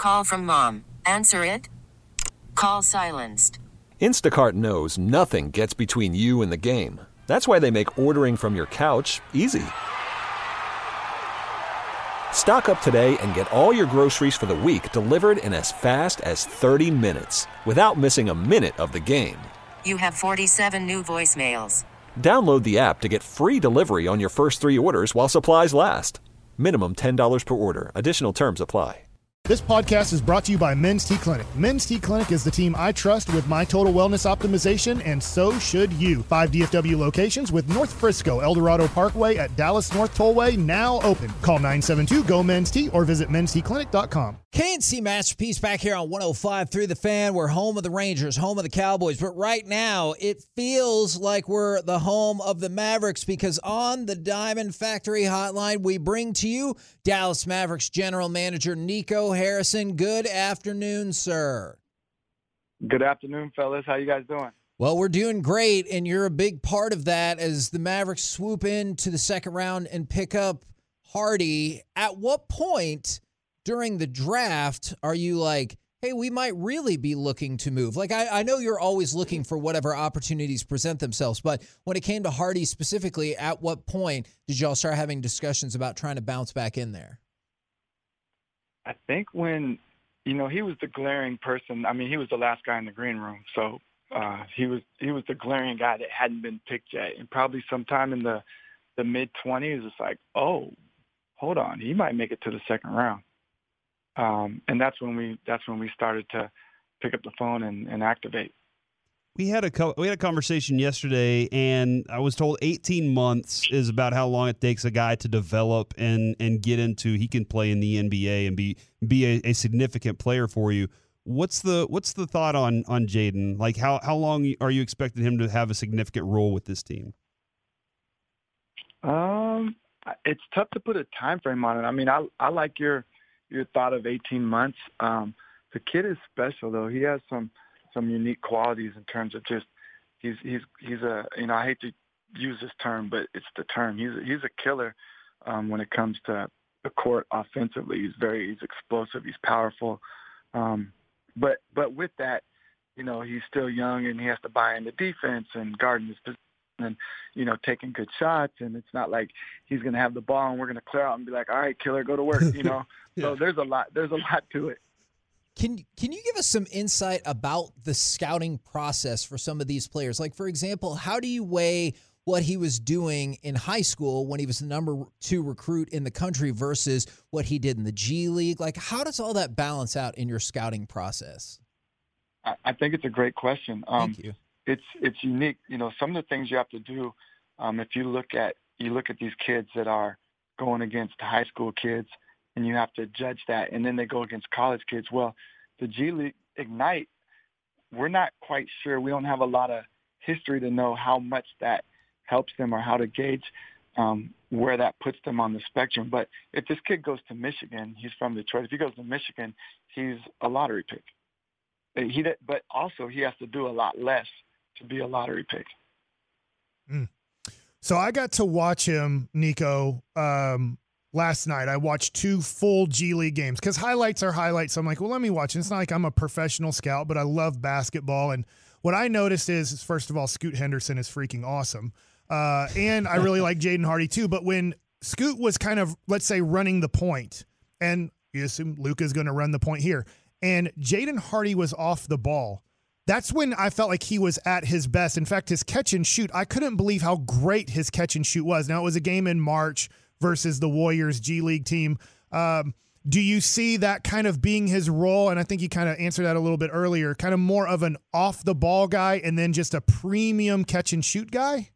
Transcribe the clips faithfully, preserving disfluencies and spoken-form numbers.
Call from mom. Answer it. Call silenced. Instacart knows nothing gets between you and the game. That's why they make ordering from your couch easy. Stock up today and get all your groceries for the week delivered in as fast as thirty minutes without missing a minute of the game. You have forty-seven new voicemails. Download the app to get free delivery on your first three orders while supplies last. Minimum ten dollars per order. Additional terms apply. This podcast is brought to you by Men's T Clinic. Men's T Clinic is the team I trust with my total wellness optimization, and so should you. Five D F W locations with North Frisco, El Dorado Parkway at Dallas North Tollway now open. Call nine seven two, G O, Men's T or visit men's t clinic dot com. K and C Masterpiece back here on one oh five through the Fan. We're home of the Rangers, home of the Cowboys. But right now, it feels like we're the home of the Mavericks because on the Diamond Factory Hotline, we bring to you Dallas Mavericks General Manager Nico Harrison. Good afternoon, sir. Good afternoon, fellas. How you guys doing? Well, we're doing great, and you're a big part of that as the Mavericks swoop into the second round and pick up Hardy. At what point during the draft are you like, hey, we might really be looking to move? Like, I, I know you're always looking for whatever opportunities present themselves, but when it came to Hardy specifically, at what point did y'all start having discussions about trying to bounce back in there? I think when, you know, he was the glaring person. I mean, he was the last guy in the green room. So uh, he was he was the glaring guy that hadn't been picked yet. And probably sometime in the, the mid-twenties, it's like, oh, hold on, he might make it to the second round. Um, and that's when we that's when we started to pick up the phone and, and activate. We had a co- we had a conversation yesterday, and I was told eighteen months is about how long it takes a guy to develop and and get into. He can play in the N B A and be be a, a significant player for you. What's the what's the thought on on Jaden? Like how how long are you expecting him to have a significant role with this team? Um, it's tough to put a time frame on it. I mean, I I like your your thought of eighteen months. Um, the kid is special though. He has some. some unique qualities in terms of just he's he's he's a you know I hate to use this term, but it's the term. He's a, he's a killer um, when it comes to the court offensively. He's very he's explosive. He's powerful, um, but but with that, you know he's still young and he has to buy into defense and guarding his position and you know taking good shots. And it's not like he's going to have the ball and we're going to clear out and be like, all right, killer, go to work. You know, yeah. So there's a lot there's a lot to it. Can can you give us some insight about the scouting process for some of these players? Like, for example, how do you weigh what he was doing in high school when he was the number two recruit in the country versus what he did in the G League? Like, how does all that balance out in your scouting process? I think it's a great question. Um, Thank you. It's it's unique. You know, some of the things you have to do, um, if you look at you look at these kids that are going against high school kids, and you have to judge that, and then they go against college kids. Well, the G League Ignite, we're not quite sure. We don't have a lot of history to know how much that helps them or how to gauge um, where that puts them on the spectrum. But if this kid goes to Michigan, he's from Detroit. If he goes to Michigan, he's a lottery pick. He, but also he has to do a lot less to be a lottery pick. Mm. So I got to watch him, Nico, um, last night. I watched two full G League games because highlights are highlights. So I'm like, well, let me watch it. It's not like I'm a professional scout, but I love basketball. And what I noticed is, first of all, Scoot Henderson is freaking awesome. Uh, and I really like Jaden Hardy too. But when Scoot was kind of, let's say, running the point, and you assume Luka's going to run the point here, and Jaden Hardy was off the ball, that's when I felt like he was at his best. In fact, his catch and shoot, I couldn't believe how great his catch and shoot was. Now, it was a game in March versus the Warriors G League team. Um, do you see that kind of being his role? And I think you kind of answered that a little bit earlier, kind of more of an off-the-ball guy and then just a premium catch-and-shoot guy?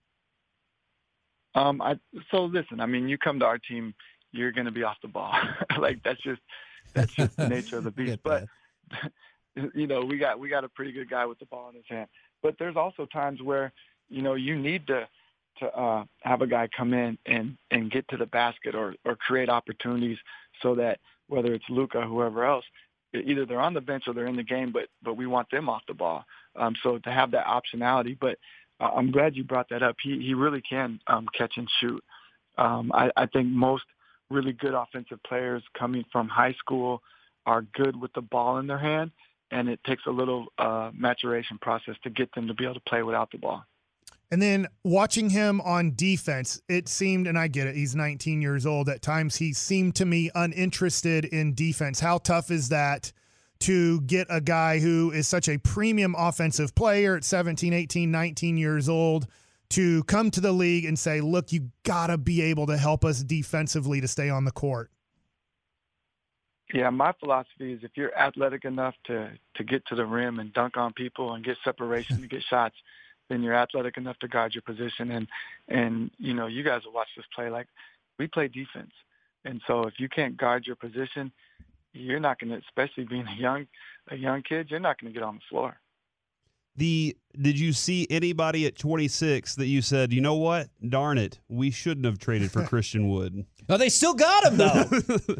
Um, I, so, listen, I mean, you come to our team, you're going to be off the ball. Like, that's just that's just the nature of the beast. But, you know, we got we got a pretty good guy with the ball in his hand. But there's also times where, you know, you need to – to uh, have a guy come in and, and get to the basket or, or create opportunities so that whether it's Luka or whoever else, either they're on the bench or they're in the game, but but we want them off the ball. Um, so to have that optionality. But uh, I'm glad you brought that up. He he really can um, catch and shoot. Um, I, I think most really good offensive players coming from high school are good with the ball in their hand, and it takes a little uh, maturation process to get them to be able to play without the ball. And then watching him on defense, it seemed, and I get it, he's nineteen years old. At times he seemed to me uninterested in defense. How tough is that to get a guy who is such a premium offensive player at seventeen, eighteen, nineteen years old to come to the league and say, look, you got to be able to help us defensively to stay on the court? Yeah, my philosophy is if you're athletic enough to, to get to the rim and dunk on people and get separation to get shots, then you're athletic enough to guard your position. And, and you know, you guys will watch this play. Like, we play defense. And so if you can't guard your position, you're not going to, especially being a young a young kid, you're not going to get on the floor. The Did you see anybody at twenty-six that you said, you know what, darn it, we shouldn't have traded for Christian Wood? Oh, they still got him, though.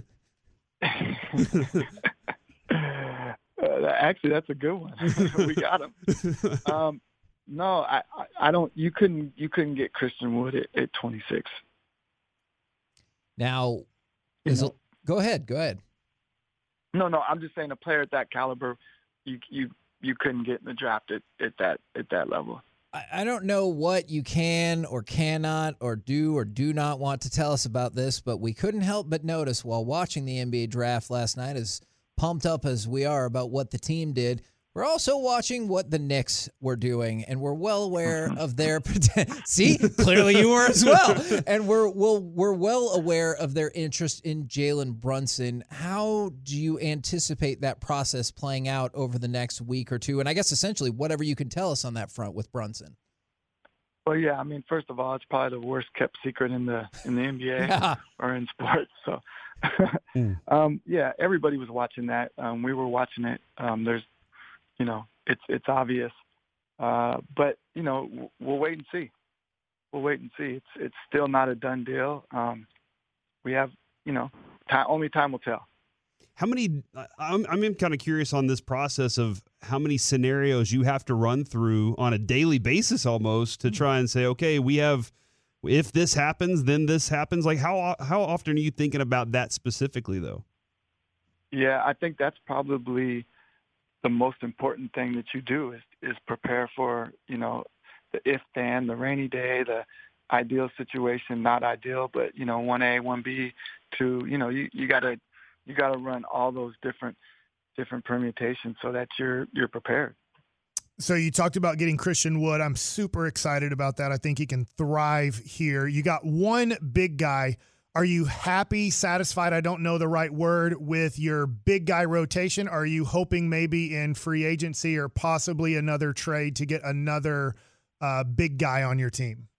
uh, actually, that's a good one. We got him. Um, no, I, I, I don't. You couldn't. You couldn't get Christian Wood at, at twenty-six. Now, You is know? it, go ahead. Go ahead. No, no. I'm just saying, a player at that caliber, you you you couldn't get in the draft at, at that at that level. I, I don't know what you can or cannot or do or do not want to tell us about this, but we couldn't help but notice while watching the N B A draft last night, as pumped up as we are about what the team did, we're also watching what the Knicks were doing, and we're well aware of their – see, clearly you were as well. And we're we'll, we're well aware of their interest in Jalen Brunson. How do you anticipate that process playing out over the next week or two? And I guess essentially whatever you can tell us on that front with Brunson. Well, yeah. I mean, first of all, it's probably the worst kept secret in the in the N B A Yeah. or in sports. So, mm. um, yeah, everybody was watching that. Um, we were watching it. Um, there's You know, it's it's obvious, uh, but you know, we'll wait and see. We'll wait and see. It's it's still not a done deal. Um, we have, you know, time, only time will tell. How many? I'm I'm kind of curious on this process of how many scenarios you have to run through on a daily basis, almost, to try and say, okay, we have. If this happens, then this happens. Like how how often are you thinking about that specifically, though? Yeah, I think that's probably the most important thing that you do is is prepare for, you know, the if then, the rainy day, the ideal situation, not ideal, but, you know, one A, one B, two, you know, you, you gotta you gotta run all those different different permutations so that you're you're prepared. So you talked about getting Christian Wood. I'm super excited about that. I think he can thrive here. You got one big guy. Are you happy, satisfied, I don't know the right word, with your big guy rotation? Are you hoping maybe in free agency or possibly another trade to get another uh, big guy on your team?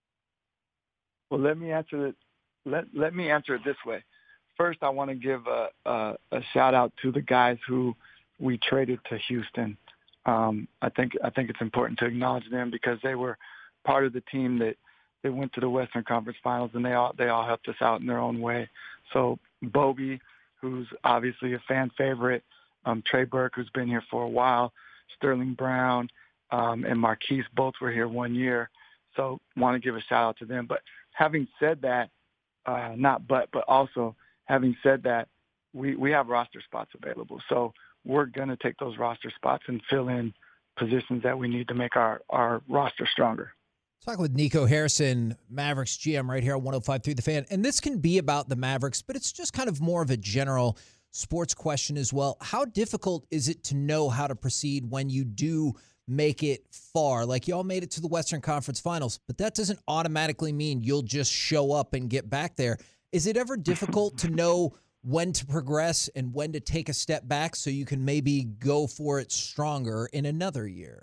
Well, let me answer it. Let let me answer it this way. First, I want to give a, a, a shout out to the guys who we traded to Houston. Um, I think I think it's important to acknowledge them because they were part of the team that they went to the Western Conference Finals, and they all they all helped us out in their own way. So Bogey, who's obviously a fan favorite, um, Trey Burke, who's been here for a while, Sterling Brown, um, and Marquise both were here one year. So want to give a shout out to them. But having said that, uh, not but, but also having said that, we, we have roster spots available. So we're going to take those roster spots and fill in positions that we need to make our, our roster stronger. Talking with Nico Harrison, Mavericks G M, right here on one oh five point three The Fan. And this can be about the Mavericks, but it's just kind of more of a general sports question as well. How difficult is it to know how to proceed when you do make it far? Like, y'all made it to the Western Conference Finals, but that doesn't automatically mean you'll just show up and get back there. Is it ever difficult to know when to progress and when to take a step back so you can maybe go for it stronger in another year?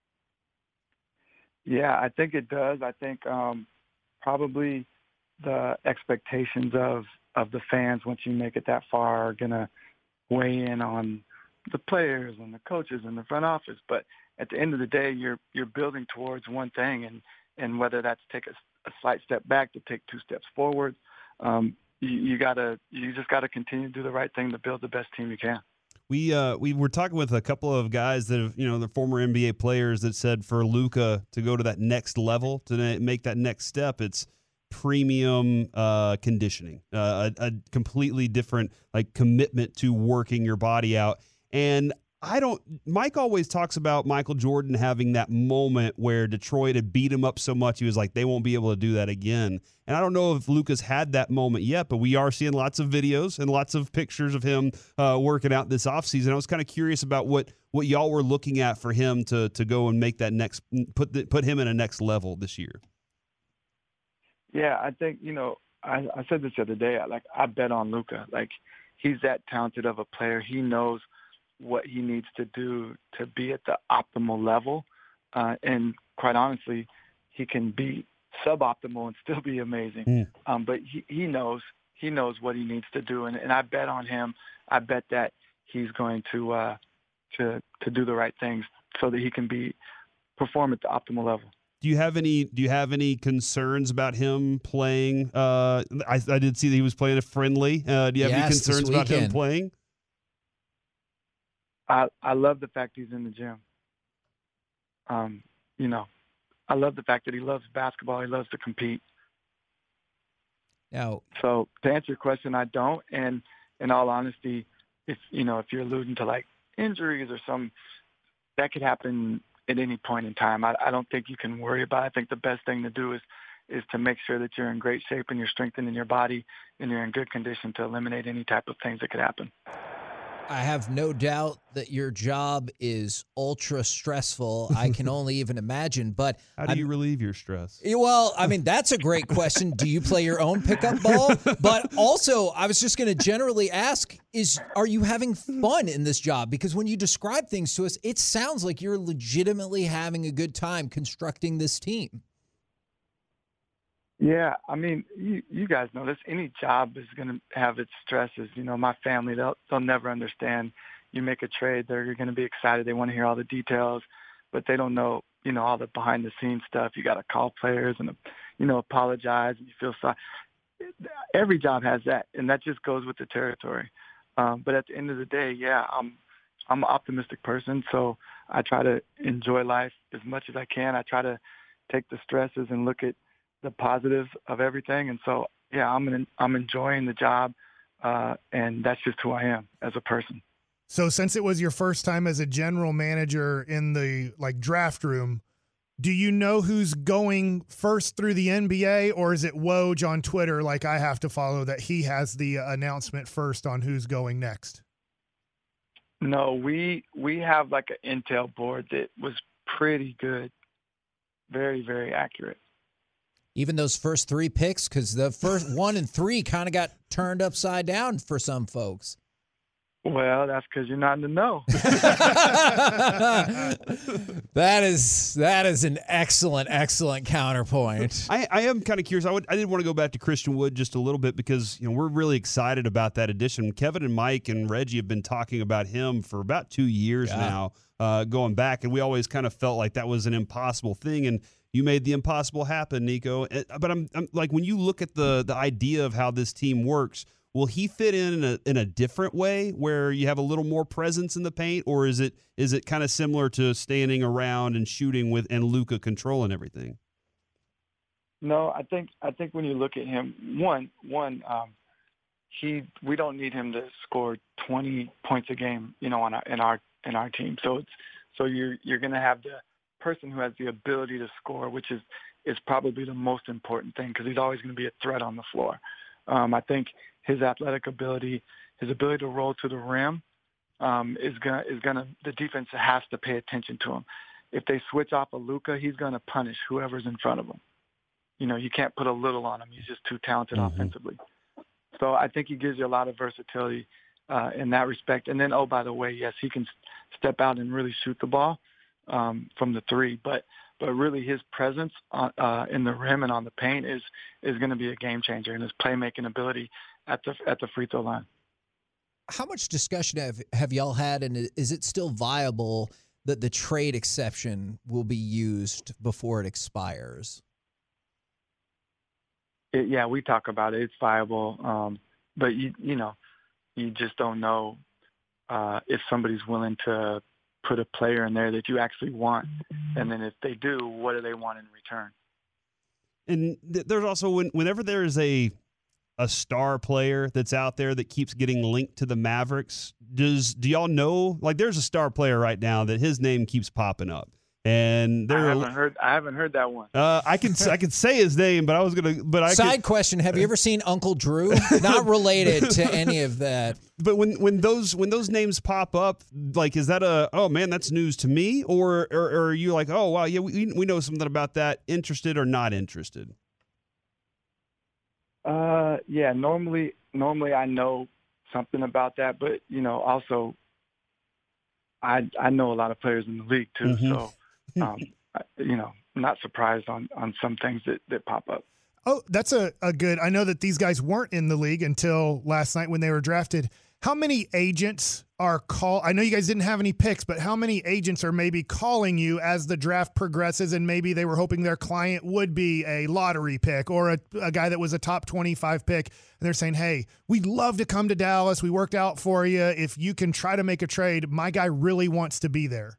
Yeah, I think it does. I think um, probably the expectations of, of the fans once you make it that far are going to weigh in on the players and the coaches and the front office. But at the end of the day, you're you're building towards one thing, and, and whether that's take a, a slight step back to take two steps forward, um, you, you gotta you just got to continue to do the right thing to build the best team you can. We uh we were talking with a couple of guys that have, you know, the former N B A players that said for Luka to go to that next level, to make that next step, it's premium uh, conditioning, uh, a, a completely different like commitment to working your body out. And I don't, Mike always talks about Michael Jordan having that moment where Detroit had beat him up so much. He was like, they won't be able to do that again. And I don't know if Luka's had that moment yet, but we are seeing lots of videos and lots of pictures of him uh, working out this offseason. I was kind of curious about what, what y'all were looking at for him to, to go and make that next, put the, put him in a next level this year. Yeah, I think, you know, I, I said this the other day, I, like I bet on Luka. Like he's that talented of a player. He knows what he needs to do to be at the optimal level. Uh, and quite honestly, he can be suboptimal and still be amazing. Mm. Um, but he, he knows, he knows what he needs to do. And, and I bet on him. I bet that he's going to, uh, to, to do the right things so that he can be, perform at the optimal level. Do you have any, do you have any concerns about him playing? Uh, I, I did see that he was playing a friendly. Uh, do you have yes, any concerns about him playing? I, I love the fact he's in the gym. Um, you know, I love the fact that he loves basketball. He loves to compete. Now, so to answer your question, I don't. And in all honesty, if you know, if you're alluding to like injuries or some, that could happen at any point in time. I, I don't think you can worry about it. I think the best thing to do is is to make sure that you're in great shape and you're strengthening your body and you're in good condition to eliminate any type of things that could happen. I have no doubt that your job is ultra stressful. I can only even imagine. But how do you I'm, relieve your stress? Well, I mean, that's a great question. Do you play your own pickup ball? But also, I was just going to generally ask, is are you having fun in this job? Because when you describe things to us, it sounds like you're legitimately having a good time constructing this team. Yeah, I mean, you, you guys know this. Any job is going to have its stresses. You know, my family, they'll, they'll never understand. You make a trade, they're going to be excited. They want to hear all the details, but they don't know, you know, all the behind-the-scenes stuff. You got to call players and, you know, apologize, and you feel sorry. Every job has that, and that just goes with the territory. Um, but at the end of the day, yeah, I'm I'm an optimistic person, so I try to enjoy life as much as I can. I try to take the stresses and look at the positives of everything. And so, yeah, I'm in, I'm enjoying the job, uh, and that's just who I am as a person. So since it was your first time as a general manager in the like draft room, do you know who's going first through the N B A, or is it Woj on Twitter like I have to follow that he has the announcement first on who's going next? No, we we have like an intel board that was pretty good, very, very accurate. Even those first three picks, because the first one and three kind of got turned upside down for some folks. Well, that's because you're not in the know. that is that is an excellent, excellent counterpoint. I, I am kind of curious. I would I did want to go back to Christian Wood just a little bit because you know we're really excited about that addition. Kevin and Mike and Reggie have been talking about him for about two years yeah. now, uh, going back, and we always kind of felt like that was an impossible thing. And you made the impossible happen, Nico. But I'm, I'm like when you look at the the idea of how this team works. Will he fit in in a, in a different way where you have a little more presence in the paint, or is it is it kind of similar to standing around and shooting with and Luka controlling everything? No, I think I think when you look at him, one one um, he we don't need him to score twenty points a game, you know, on our, in our in our team. So it's so you're you're going to have the person who has the ability to score, which is is probably the most important thing because he's always going to be a threat on the floor. Um, I think his athletic ability, his ability to roll to the rim, um, is gonna is gonna. The defense has to pay attention to him. If they switch off of Luka, he's gonna punish whoever's in front of him. You know, you can't put a little on him. He's just too talented mm-hmm. offensively. So I think he gives you a lot of versatility uh, in that respect. And then, oh, by the way, yes, he can step out and really shoot the ball um, from the three, but. But really, his presence on, uh, in the rim and on the paint is is going to be a game changer, and his playmaking ability at the at the free throw line. How much discussion have have y'all had, and is it still viable that the trade exception will be used before it expires? It, yeah, we talk about it. It's viable, um, but you you know, you just don't know uh, if somebody's willing to put a player in there that you actually want. And then if they do, what do they want in return? and th- there's also when, whenever there is a a star player that's out there that keeps getting linked to the Mavericks, does do y'all know? Like, there's a star player right now that his name keeps popping up, and I there. haven't heard. I haven't heard that one. Uh, I can I can say his name, but I was gonna. But I Side could, question: have you ever seen Uncle Drew? Not related to any of that. But when, when those when those names pop up, like, is that a oh man, that's news to me, or or, or are you like, oh wow, yeah, we we know something about that, interested or not interested? Uh, yeah. Normally, normally I know something about that, but you know, also, I I know a lot of players in the league too, Mm-hmm. so um, I, you know, I'm not surprised on on some things that that pop up. Oh, that's a, a good. I know that these guys weren't in the league until last night when they were drafted. How many agents are call? I know you guys didn't have any picks, but how many agents are maybe calling you as the draft progresses, and maybe they were hoping their client would be a lottery pick or a, a guy that was a top twenty-five pick, and they're saying, hey, we'd love to come to Dallas. We worked out for you. If you can try to make a trade, my guy really wants to be there.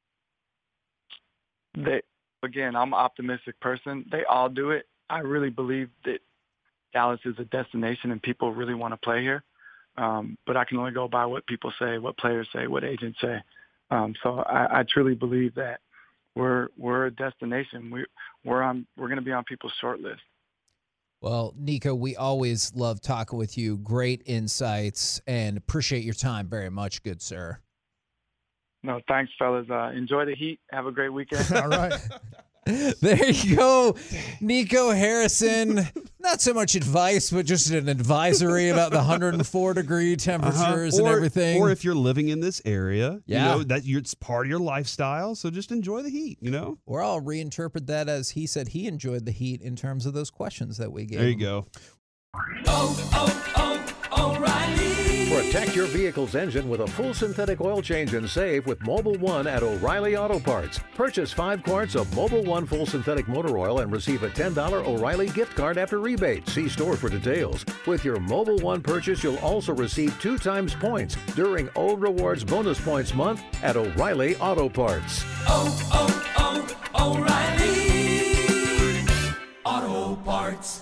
They again, I'm an optimistic person. They all do it. I really believe that Dallas is a destination and people really want to play here. Um, but I can only go by what people say, what players say, what agents say. Um, so I, I truly believe that we're we're a destination. We we're on we're going to be on people's short list. Well, Nico, we always love talking with you. Great insights, and appreciate your time very much, good sir. No, thanks, fellas. Uh, enjoy the heat. Have a great weekend. All right. There you go, Nico Harrison. Not so much advice, but just an advisory about the one hundred four degree temperatures Uh-huh. and Or- everything. Or if you're living in this area, Yeah. you know, that you're, it's part of your lifestyle. So just enjoy the heat, you know? Or I'll reinterpret that as he said he enjoyed the heat in terms of those questions that we gave There you him. go. Protect your vehicle's engine with a full synthetic oil change and save with Mobile One at O'Reilly Auto Parts. Purchase five quarts of Mobile One full synthetic motor oil and receive a ten dollars O'Reilly gift card after rebate. See store for details. With your Mobile One purchase, you'll also receive two times points during O Rewards Bonus Points Month at O'Reilly Auto Parts. oh, oh, oh, O'Reilly Auto Parts.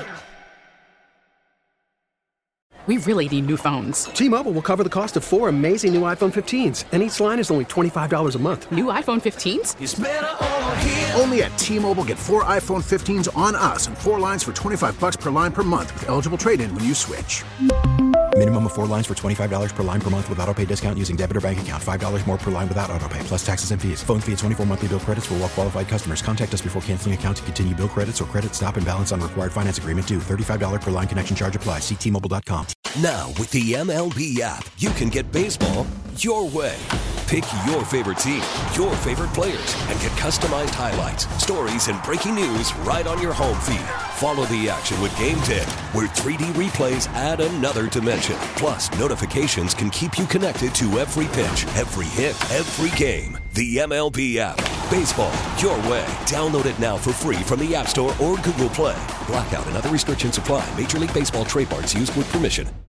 We really need new phones. T-Mobile will cover the cost of four amazing new iPhone fifteens, and each line is only twenty-five dollars a month. New iPhone fifteens? It's better over here. Only at T-Mobile, get four iPhone fifteens on us and four lines for twenty-five bucks per line per month with eligible trade-in when you switch. Minimum of four lines for twenty-five dollars per line per month with autopay discount using debit or bank account. five dollars more per line without autopay, plus taxes and fees. Phone fee at twenty-four monthly bill credits for well-qualified customers. Contact us before canceling account to continue bill credits or credit stop and balance on required finance agreement due. thirty-five dollars per line connection charge applies. See T Mobile dot com. Now, with the M L B app, you can get baseball your way. Pick your favorite team, your favorite players, and get customized highlights, stories, and breaking news right on your home feed. Follow the action with Game ten, where three D replays add another dimension. Plus, notifications can keep you connected to every pitch, every hit, every game. The M L B app. Baseball your way. Download it now for free from the App Store or Google Play. Blackout and other restrictions apply. Major League Baseball trademarks used with permission.